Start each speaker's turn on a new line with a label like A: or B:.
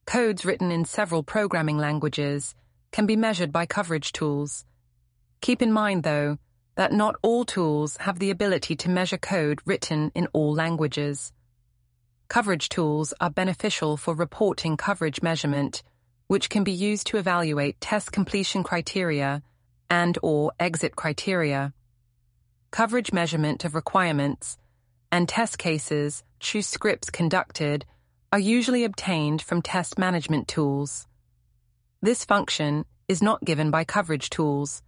A: Codes written in several programming languages can be measured by coverage tools. Keep in mind, though, that not all tools have the ability to measure code written in all languages. Coverage tools are beneficial for reporting coverage measurement, which can be used to evaluate test completion criteria and/or exit criteria. Coverage measurement of requirements and test cases through scripts conducted are usually obtained from test management tools. This function is not given by coverage tools,